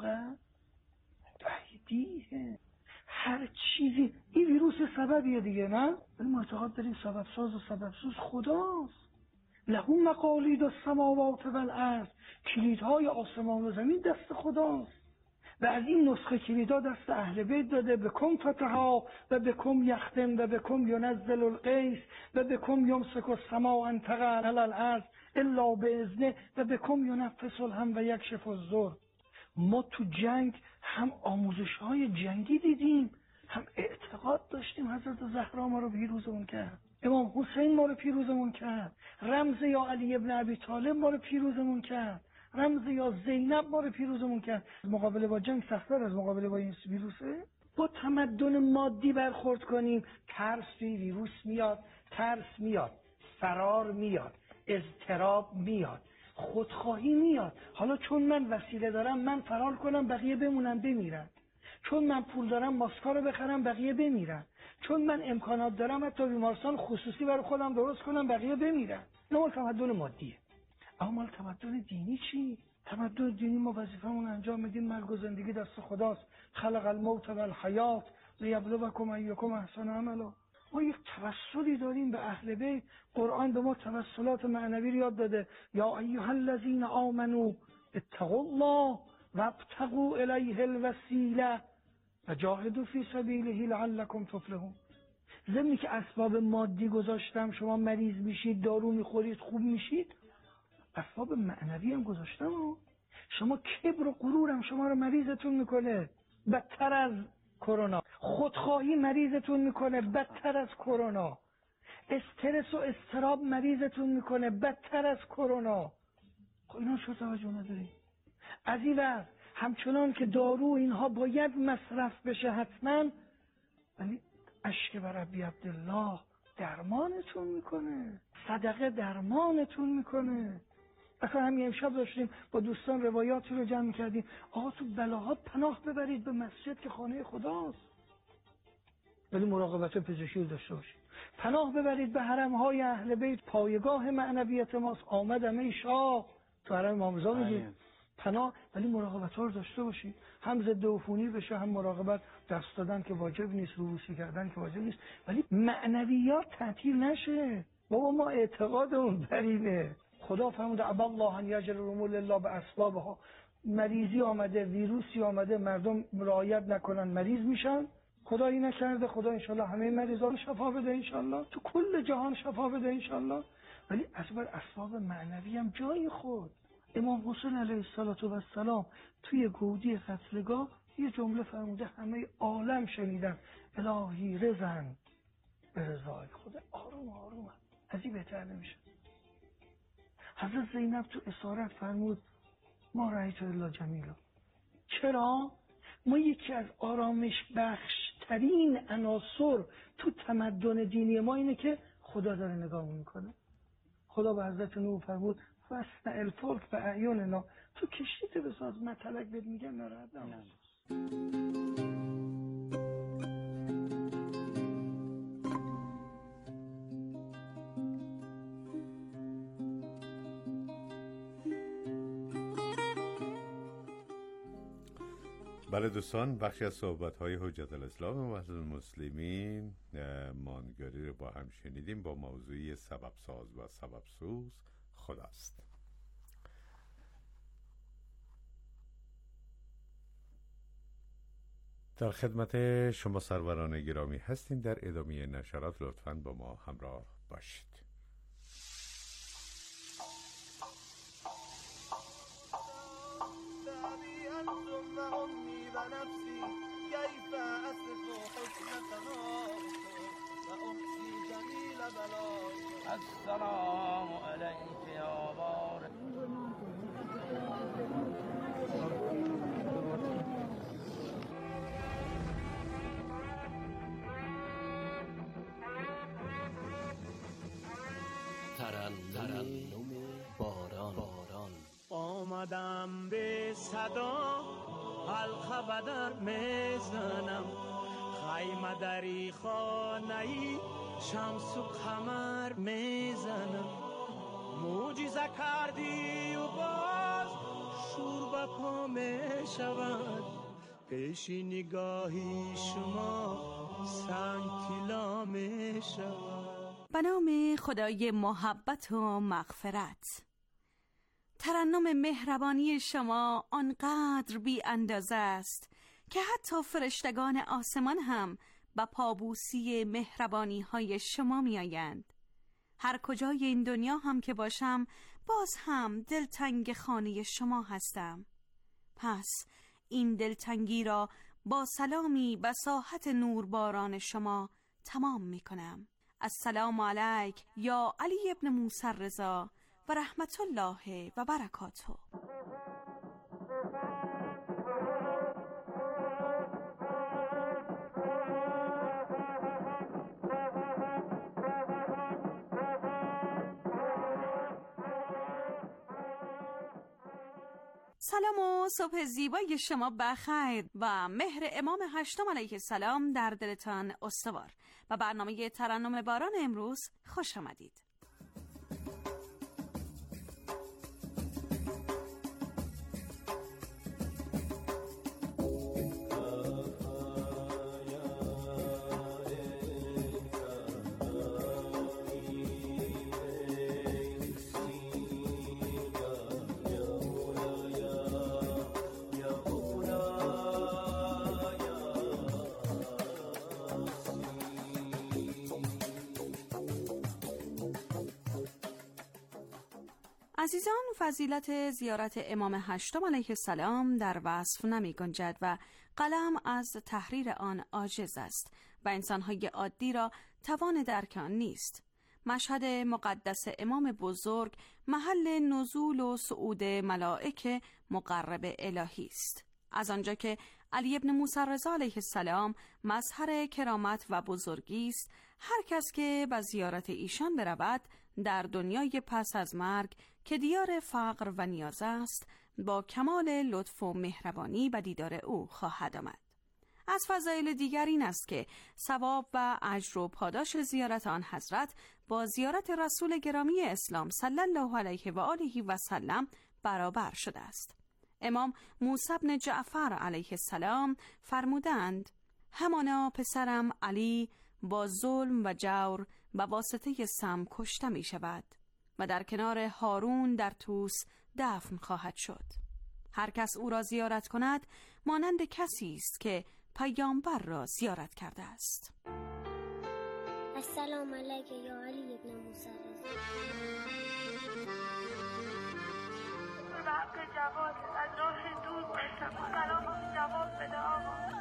ایدیهم. هر چیزی این ویروس سببیه دیگه، نه؟ ولی ما اعتقاد داریم سبب ساز و سبب سوز خداست. له مقالید السماوات والارض، کلیدهای آسمان و زمین دست خداست و از این نسخه کلیدها دست اهل بیت داده. بکم فتحا و بکم یختم و بکم ینزل الغیث و بکم یمسک السماء ان تقع علی الارض الا باذنه و بکم ینفس الهم و یکشف الضر. ما تو جنگ هم آموزش های جنگی دیدیم، هم اعتقاد داشتیم. حضرت زهرا ما رو پیروزمون کرد، امام حسین ما رو پیروزمون کرد، رمز یا علی ابن ابی طالب ما رو پیروزمون کرد، رمز یا زینب ما رو پیروزمون کرد. مقابله با جنگ سخت‌تر از مقابله با این ویروسه. با تمدن مادی برخورد کنیم، ترس توی ویروس میاد، ترس میاد، فرار میاد، اضطراب میاد، خودخواهی میاد. حالا چون من وسیله دارم من فرار کنم بقیه بمونن بمیرن، چون من پول دارم ماسکا رو بخرم بقیه بمیرن، چون من امکانات دارم حتی بیمارستان خصوصی برای خودم درست کنم بقیه بمیرن. نه مال تمدن مادیه. اما مال تمدن دینی چی؟ تمدن دینی ما وظیفمون انجام میدیم، مرگ و زندگی دست خداست. خلق الموت و الحیات لیبلوکم ایکم احسن عملا. ما یک توسلی داریم به اهل بیت. قرآن به ما توسلات معنوی رو یاد داده. یا ایها الذین آمنوا اتقوا الله وابتغوا الیه الوسیله وجاهدوا فی سبیله لعلکم تفلحون. ضمن که اسباب مادی گذاشتم، شما مریض میشید، دارو میخورید، خوب میشید، اسباب معنوی هم گذاشتم. شما کبر و غرورم شما رو مریضتون میکنه بدتر از کرونا، خودخواهی مریضتون میکنه بدتر از کرونا، استرس و اضطراب مریضتون میکنه بدتر از کرونا. خب اینا شو توجه نداریم. از این ور همچنان که دارو اینها باید مصرف بشه حتما، ولی اشک بر ربی عبدالله درمانتون میکنه، صدقه درمانتون میکنه. اصلا همین امشب داشتیم با دوستان روایاتی رو جمع کردیم. آقا تو بلاها پناه ببرید به مسجد که خانه خداست. ولی مراقبت پزشکی رو داشته باشید. پناه ببرید به حرم‌های اهل بیت، پایگاه معنویت ماست. آمدم ای شاه، تو حرم امام رضا میگید پناه، ولی مراقبت ها رو داشته باشید. هم ضد عفونی بشه، هم مراقبت، دست دادن که واجب نیست، روبوسی کردن که واجب نیست، ولی معنویات تعطیل نشه. بابا ما اعتقادمون بر اینه. خدا فرموده ابا الله ان یجعل الامور الا باسبابها. مریضی آمده، ویروسی آمده، مردم رعایت نکنن مریض میشن. خدا این نکرده، خدا انشالله همه مریضا رو شفا بده، انشالله تو کل جهان شفا بده انشالله. ولی اسباب اسباب معنوی هم جای خود. امام حسین علیه السلام توی گودی قتلگاه یه جمله فرموده همه عالم شنیدن: الهی رضن به رضای خدا. آروم آروم از این بهتر نمیشه. حضرت زینب تو اسارت فرمود ما رأیت الا جمیلا. چرا؟ ما یکی از آرامش بخش ترین عناصر تو تمدن دینی ما اینه که خدا داره نگاه میکنه. خدا به حضرت نوح فرمود فاصنع الفلک باعیننا، تو کشتی بساز، مطلق بهت میگم ناراحت نباش. بله دوستان، بخشی از صحبت‌های حجت الاسلام و وحدت المسلمین ماندگاری رو با هم شنیدیم با موضوعی سبب ساز و سبب سوز خداست. در خدمت شما سروران گرامی هستیم. در ادامه نشرات لطفاً با ما همراه باشید. السلام علیک یا بارک. ترنم باران. آمدم به صدا حلقه بدر میزنم، خیمه دری خانه‌ای شمس و قمر میزنم. معجزه کردی و باز شور به پا میشود، پیش نگاهی شما سنگ طلا میشود. به نام خدای محبت و مغفرت. ترنم مهربانی شما آنقدر بی اندازه است که حتی فرشتگان آسمان هم با پابوسی مهربانی های شما می آیند. هر کجای این دنیا هم که باشم باز هم دلتنگ خانه شما هستم. پس این دلتنگی را با سلامی به ساحت نورباران شما تمام می کنم. السلام علیک یا علی ابن موسی الرضا و رحمت الله و برکاته. سلام و صبح زیبای شما بخیر و مهر امام هشتم علیه السلام در دلتان استوار. و برنامه ترنم باران امروز خوش آمدید. عزیزان، فضیلت زیارت امام هشتم علیه السلام در وصف نمی گنجد و قلم از تحریر آن عاجز است و انسانهای عادی را توان درک آن نیست. مشهد مقدس امام بزرگ محل نزول و صعود ملائکه مقرب الهی است. از آنجا که علی ابن موسی الرضا علیه السلام مظهر کرامت و بزرگی است، هر کس که به زیارت ایشان برود در دنیای پس از مرگ که دیار فقر و نیاز است با کمال لطف و مهربانی به دیدار او خواهد آمد. از فضایل دیگر این است که ثواب و اجر و پاداش زیارت آن حضرت با زیارت رسول گرامی اسلام صلی الله علیه و آله و سلم برابر شده است. امام موسی بن جعفر علیه السلام فرمودند: همانا پسرم علی با ظلم و جور به واسطه سم کشته می شود و در کنار هارون در طوس دفن خواهد شد. هر کس او را زیارت کند مانند کسی است که پیامبر را زیارت کرده است. السلام علیک یا علی ابن موسی رضا. به حق جواد از راه دور باشم، سلام جواب بده آقا.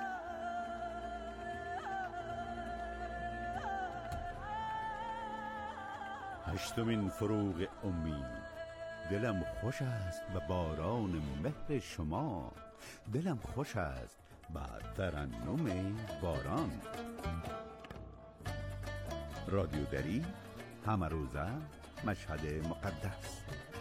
هشتمین فروغ امید. دلم خوش است به باران مهر شما، دلم خوش است به ترنم باران. رادیو دری، همه روزه، مشهد مقدس.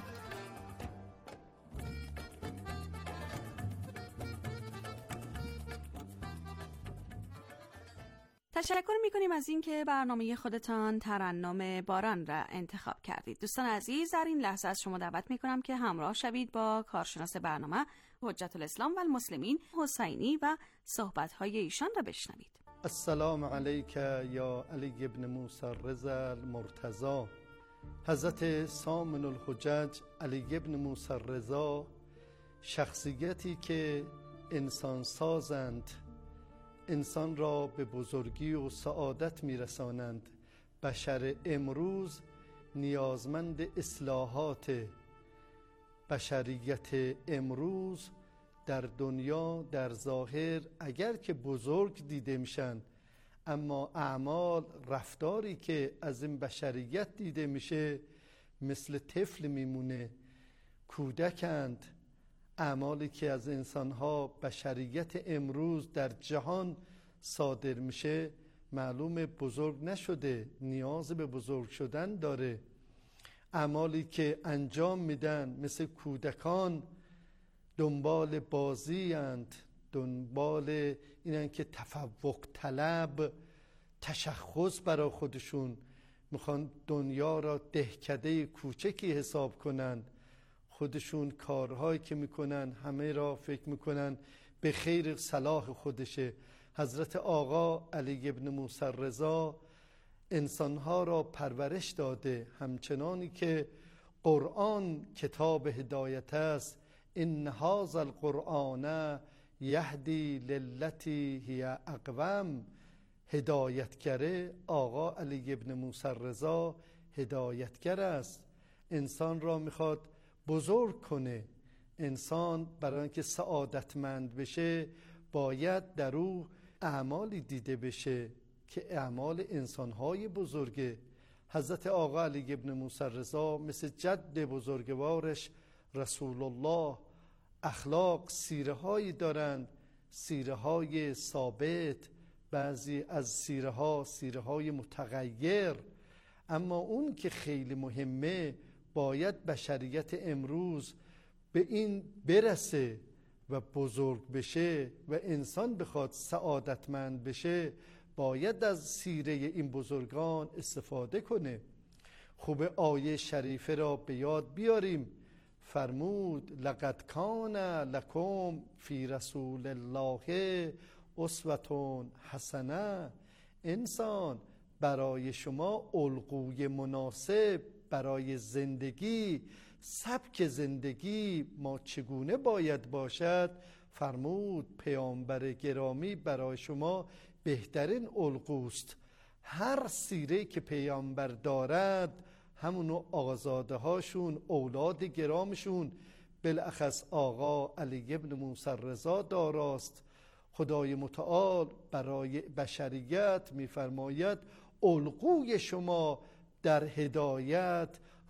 تشکر می‌کنیم از اینکه برنامه خودتان ترنم باران را انتخاب کردید. دوستان عزیز، در این لحظه از شما دعوت می‌کنم که همراه شوید با کارشناس برنامه حجت الاسلام و المسلمین حسینی و صحبت‌های ایشان را بشنوید. السلام علیک یا علی ابن موسی رضا المرتضی. حضرت سامن الحجج علی ابن موسی رضا شخصیتی که انسان سازند، انسان را به بزرگی و سعادت میرسانند. بشر امروز نیازمند اصلاحات. بشریت امروز در دنیا در ظاهر اگر که بزرگ دیده میشن، اما اعمال، رفتاری که از این بشریت دیده میشه مثل طفل میمونه، کودکند. اعمالی که از انسانها بشریت امروز در جهان صادر میشه معلوم بزرگ نشده، نیاز به بزرگ شدن داره. اعمالی که انجام میدن مثل کودکان دنبال بازی اند، دنبال اینن که تفوق طلب، تشخص برای خودشون، میخوان دنیا را دهکده کوچکی حساب کنن. خودشون کارهایی که میکنن همه را فکر میکنن به خیر صلاح خودشه. حضرت آقا علی ابن موسی رضا انسانها را پرورش داده، همچنانی که قرآن کتاب هدایت است. ان هذا القرآن یهدی للتی هی اقوم. هدایتگره آقا علی ابن موسی رضا هدایتگر است. انسان را میخواد بزرگ کنه. انسان برای اینکه سعادتمند بشه باید در او اعمالی دیده بشه که اعمال انسانهای بزرگه. حضرت آقا علی ابن موسی رضا مثل جد بزرگوارش رسول الله اخلاق، سیره هایی دارند، سیره های ثابت، بعضی از سیره ها سیره های متغیر. اما اون که خیلی مهمه، باید بشریت امروز به این برسه و بزرگ بشه و انسان بخواد سعادتمند بشه باید از سیره این بزرگان استفاده کنه. خوب آیه شریفه را به یاد بیاریم. فرمود لقد کان لکم فی رسول الله اسوة حسنه. انسان برای شما الگوی مناسب برای زندگی، سبک زندگی ما چگونه باید باشد فرمود پیامبر گرامی برای شما بهترین الگوست. هر سیره که پیامبر دارد همونو آزاده هاشون، اولاد گرامشون، بالاخص آقا علی ابن موسی رضا داراست. خدای متعال برای بشریت میفرماید الگوی شما در هدایت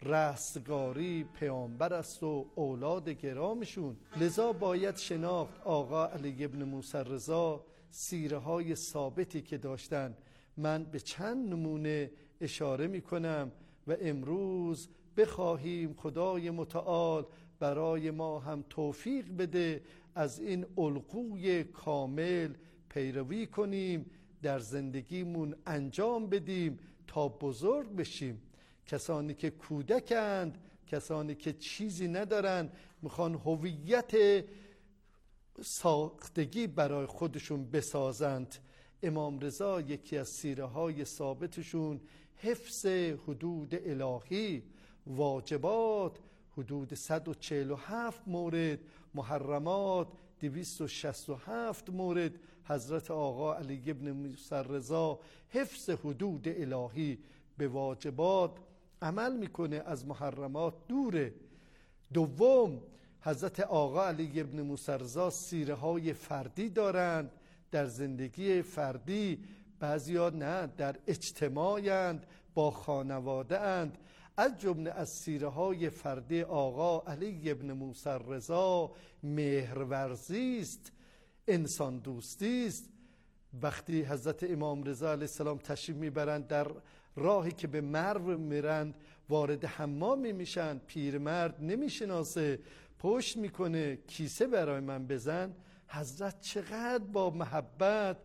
رستگاری پیامبر است و اولاد گرامشون. لذا باید شناخت آقا علی ابن موسی رضا سیره های ثابتی که داشتن. من به چند نمونه اشاره می کنم و امروز بخواهیم خدای متعال برای ما هم توفیق بده از این الگوی کامل پیروی کنیم، در زندگیمون انجام بدیم تا بزرگ بشیم. کسانی که کودکند، کسانی که چیزی ندارن، میخوان هویت ساختگی برای خودشون بسازند. امام رضا یکی از سیره های ثابتشون حفظ حدود الهی، واجبات حدود صد و چهل و هفت مورد، محرمات دویست و شصت و هفت مورد. حضرت آقا علی ابن موسی رضا حفظ حدود الهی، به واجبات عمل میکنه، از محرمات دوره. دوم، حضرت آقا علی ابن موسی رضا سیره های فردی دارند. در زندگی فردی بعضیا نه، در اجتماعند، با خانواده اند. از جمله از سیره های فردی آقا علی ابن موسی رضا مهرورزی است، انسان دوستی است. وقتی حضرت امام رضا علیه السلام تشریف میبرند، در راهی که به مرو میرند وارد حمام میشن، پیرمرد نمیشناسه، پشت میکنه کیسه برای من بزن. حضرت چقدر با محبت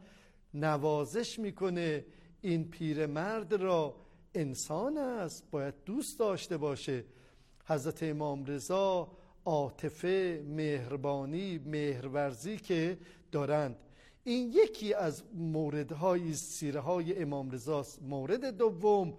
نوازش میکنه این پیرمرد را. انسان است، باید دوست داشته باشه. حضرت امام رضا عاطفه، مهربانی، مهرورزی که دارند. این یکی از موردهای سیره های امام رضاست. مورد دوم،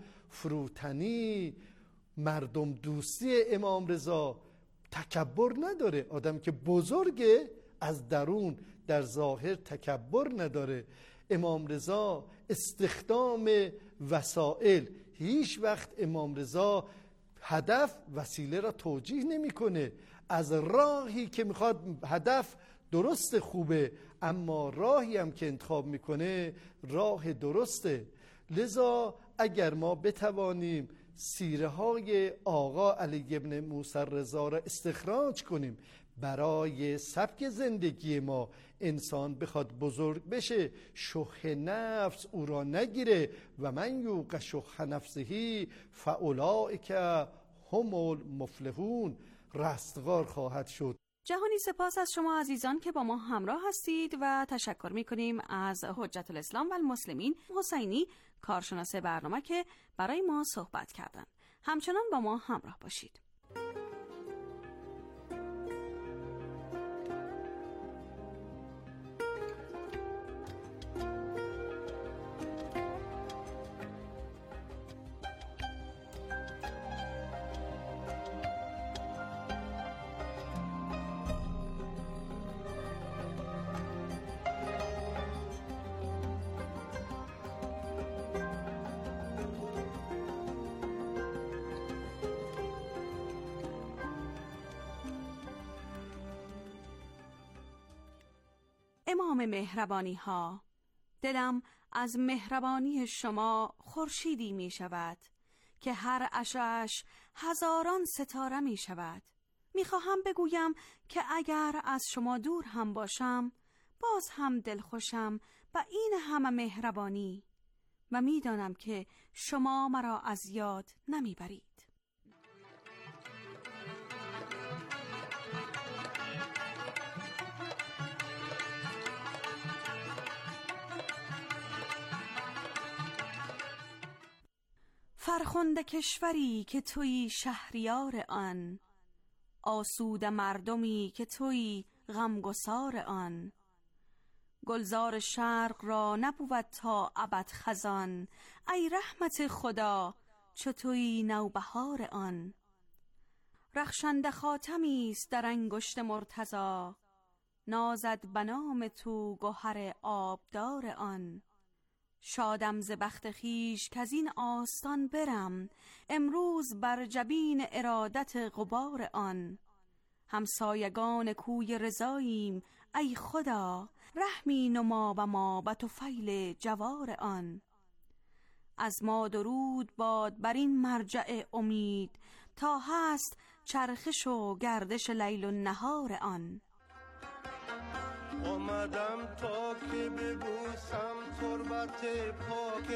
فروتنی، مردم دوستی امام رضا. تکبر نداره، آدم که بزرگه از درون، در ظاهر تکبر نداره. امام رضا استخدام وسائل، هیچ وقت امام رضا هدف وسیله را توجیه نمیکنه. از راهی که میخواد، هدف درست خوبه، اما راهی هم که انتخاب میکنه راه درسته. لذا اگر ما بتوانیم سیره های آقا علی ابن موسی رضا را استخراج کنیم برای سبک زندگی ما، انسان بخواد بزرگ بشه، شح نفس او را نگیره. و من یوق شح نفسه فاولئک هم المفلحون، رستگار خواهد شد. جهانی سپاس از شما عزیزان که با ما همراه هستید و تشکر میکنیم از حجت الاسلام و المسلمین حسینی، کارشناس برنامه، که برای ما صحبت کردند. همچنان با ما همراه باشید. امام مهربانی ها، دلم از مهربانی شما خورشیدی می شود که هر اشعش هزاران ستاره می شود. می خواهم بگویم که اگر از شما دور هم باشم، باز هم دلخوشم و این همه مهربانی، و می دانم که شما مرا از یاد نمی برید. فرخنده کشوری که تویی شهریار آن، آسود مردمی که تویی غمگسار آن. گلزار شرق را نبود تا ابد خزان، ای رحمت خدا چو تویی نوبهار آن. رخشنده خاتمی است در انگشت مرتضی، نازد بنام تو گهر آبدار آن. شادم ز بخت خویش کز این آستان برم، امروز بر جبین ارادت غبار آن. همسایگان کوی رضاییم ای خدا، رحمی نما و ما به طفیل جوار آن. از ما درود باد بر این مرجع امید، تا هست چرخش و گردش لیل و نهار آن. آمدم تا که ببوسم تربت پاک